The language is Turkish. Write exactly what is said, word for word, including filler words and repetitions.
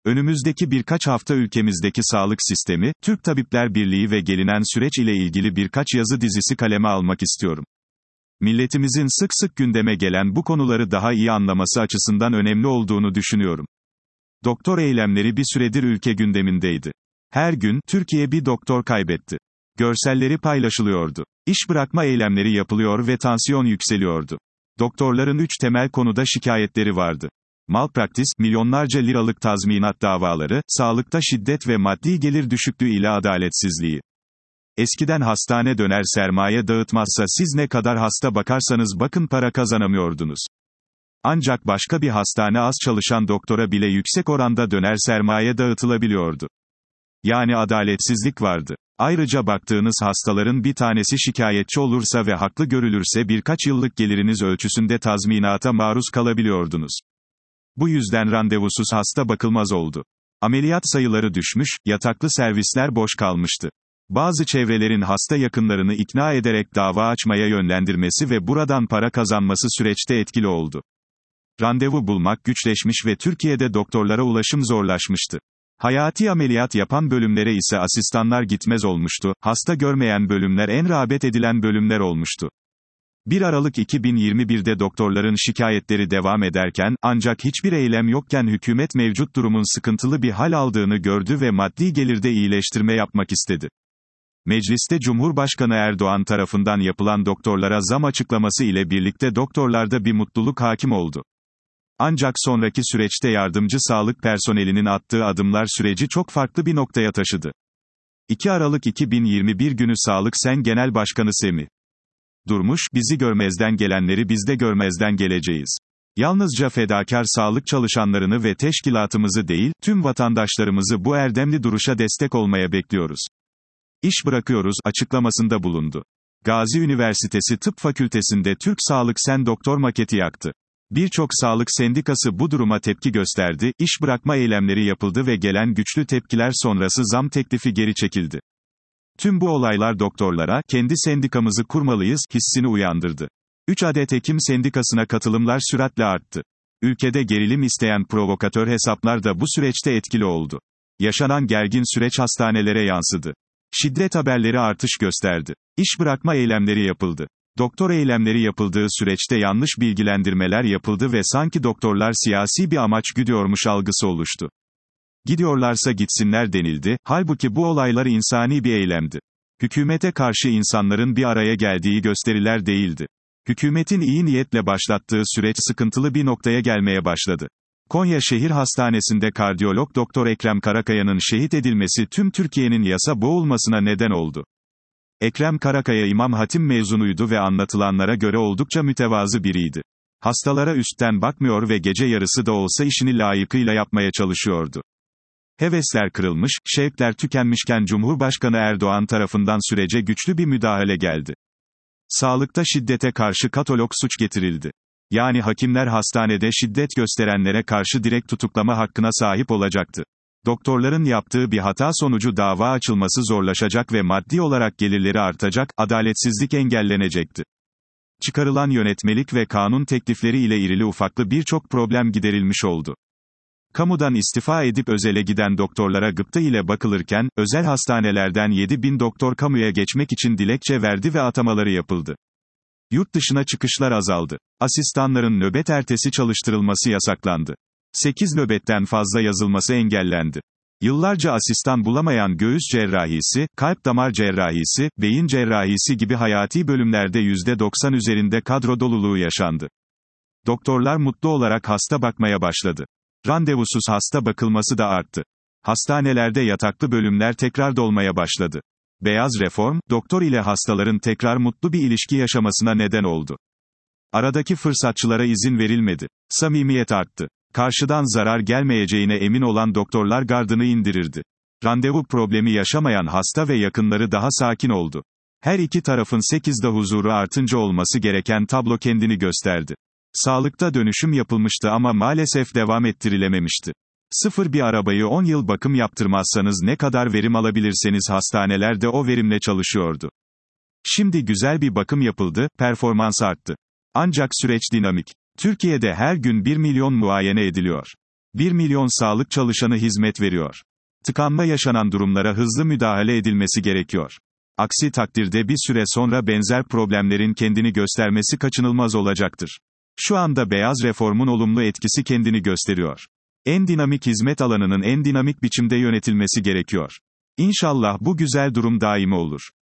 Önümüzdeki birkaç hafta ülkemizdeki sağlık sistemi, Türk Tabipler Birliği ve gelinen süreç ile ilgili birkaç yazı dizisi kaleme almak istiyorum. Milletimizin sık sık gündeme gelen bu konuları daha iyi anlaması açısından önemli olduğunu düşünüyorum. Doktor eylemleri bir süredir ülke gündemindeydi. Her gün, Türkiye bir doktor kaybetti. Görselleri paylaşılıyordu. İş bırakma eylemleri yapılıyor ve tansiyon yükseliyordu. Doktorların üç temel konuda şikayetleri vardı. Malpraktis, milyonlarca liralık tazminat davaları, sağlıkta şiddet ve maddi gelir düşüklüğü ile adaletsizliği. Eskiden hastane döner sermaye dağıtmazsa siz ne kadar hasta bakarsanız bakın para kazanamıyordunuz. Ancak başka bir hastane az çalışan doktora bile yüksek oranda döner sermaye dağıtılabiliyordu. Yani adaletsizlik vardı. Ayrıca baktığınız hastaların bir tanesi şikayetçi olursa ve haklı görülürse birkaç yıllık geliriniz ölçüsünde tazminata maruz kalabiliyordunuz. Bu yüzden randevusuz hasta bakılmaz oldu. Ameliyat sayıları düşmüş, yataklı servisler boş kalmıştı. Bazı çevrelerin hasta yakınlarını ikna ederek dava açmaya yönlendirmesi ve buradan para kazanması süreçte etkili oldu. Randevu bulmak güçleşmiş ve Türkiye'de doktorlara ulaşım zorlaşmıştı. Hayati ameliyat yapan bölümlere ise asistanlar gitmez olmuştu, hasta görmeyen bölümler en rağbet edilen bölümler olmuştu. bir Aralık iki bin yirmi bir'de doktorların şikayetleri devam ederken, ancak hiçbir eylem yokken hükümet mevcut durumun sıkıntılı bir hal aldığını gördü ve maddi gelirde iyileştirme yapmak istedi. Mecliste Cumhurbaşkanı Erdoğan tarafından yapılan doktorlara zam açıklaması ile birlikte doktorlarda bir mutluluk hakim oldu. Ancak sonraki süreçte yardımcı sağlık personelinin attığı adımlar süreci çok farklı bir noktaya taşıdı. iki Aralık iki bin yirmi bir günü Sağlık Sen Genel Başkanı Semih Durmuş, bizi görmezden gelenleri biz de görmezden geleceğiz. Yalnızca fedakar sağlık çalışanlarını ve teşkilatımızı değil, tüm vatandaşlarımızı bu erdemli duruşa destek olmaya bekliyoruz. İş bırakıyoruz, açıklamasında bulundu. Gazi Üniversitesi Tıp Fakültesi'nde Türk Sağlık Sen doktor maketi yaktı. Birçok sağlık sendikası bu duruma tepki gösterdi, iş bırakma eylemleri yapıldı ve gelen güçlü tepkiler sonrası zam teklifi geri çekildi. Tüm bu olaylar doktorlara, kendi sendikamızı kurmalıyız, hissini uyandırdı. üç adet hekim sendikasına katılımlar süratle arttı. Ülkede gerilim isteyen provokatör hesaplar da bu süreçte etkili oldu. Yaşanan gergin süreç hastanelere yansıdı. Şiddet haberleri artış gösterdi. İş bırakma eylemleri yapıldı. Doktor eylemleri yapıldığı süreçte yanlış bilgilendirmeler yapıldı ve sanki doktorlar siyasi bir amaç güdüyormuş algısı oluştu. Gidiyorlarsa gitsinler denildi, halbuki bu olaylar insani bir eylemdi. Hükümete karşı insanların bir araya geldiği gösteriler değildi. Hükümetin iyi niyetle başlattığı süreç sıkıntılı bir noktaya gelmeye başladı. Konya Şehir Hastanesi'nde kardiyolog Doktor Ekrem Karakaya'nın şehit edilmesi tüm Türkiye'nin yasa boğulmasına neden oldu. Ekrem Karakaya İmam Hatip mezunuydu ve anlatılanlara göre oldukça mütevazı biriydi. Hastalara üstten bakmıyor ve gece yarısı da olsa işini layıkıyla yapmaya çalışıyordu. Hevesler kırılmış, şevkler tükenmişken Cumhurbaşkanı Erdoğan tarafından sürece güçlü bir müdahale geldi. Sağlıkta şiddete karşı katalog suç getirildi. Yani hakimler hastanede şiddet gösterenlere karşı direkt tutuklama hakkına sahip olacaktı. Doktorların yaptığı bir hata sonucu dava açılması zorlaşacak ve maddi olarak gelirleri artacak, adaletsizlik engellenecekti. Çıkarılan yönetmelik ve kanun teklifleri ile irili ufaklı birçok problem giderilmiş oldu. Kamudan istifa edip özele giden doktorlara gıpta ile bakılırken, özel hastanelerden yedi bin doktor kamuya geçmek için dilekçe verdi ve atamaları yapıldı. Yurt dışına çıkışlar azaldı. Asistanların nöbet ertesi çalıştırılması yasaklandı. sekiz nöbetten fazla yazılması engellendi. Yıllarca asistan bulamayan göğüs cerrahisi, kalp damar cerrahisi, beyin cerrahisi gibi hayati bölümlerde yüzde doksan üzerinde kadro doluluğu yaşandı. Doktorlar mutlu olarak hasta bakmaya başladı. Randevusuz hasta bakılması da arttı. Hastanelerde yataklı bölümler tekrar dolmaya başladı. Beyaz reform, doktor ile hastaların tekrar mutlu bir ilişki yaşamasına neden oldu. Aradaki fırsatçılara izin verilmedi. Samimiyet arttı. Karşıdan zarar gelmeyeceğine emin olan doktorlar gardını indirirdi. Randevu problemi yaşamayan hasta ve yakınları daha sakin oldu. Her iki tarafın sekizde huzuru artınca olması gereken tablo kendini gösterdi. Sağlıkta dönüşüm yapılmıştı ama maalesef devam ettirilememişti. Sıfır bir arabayı on yıl bakım yaptırmazsanız ne kadar verim alabilirseniz hastanelerde o verimle çalışıyordu. Şimdi güzel bir bakım yapıldı, performans arttı. Ancak süreç dinamik. Türkiye'de her gün bir milyon muayene ediliyor. bir milyon sağlık çalışanı hizmet veriyor. Tıkanma yaşanan durumlara hızlı müdahale edilmesi gerekiyor. Aksi takdirde bir süre sonra benzer problemlerin kendini göstermesi kaçınılmaz olacaktır. Şu anda beyaz reformun olumlu etkisi kendini gösteriyor. En dinamik hizmet alanının en dinamik biçimde yönetilmesi gerekiyor. İnşallah bu güzel durum daimi olur.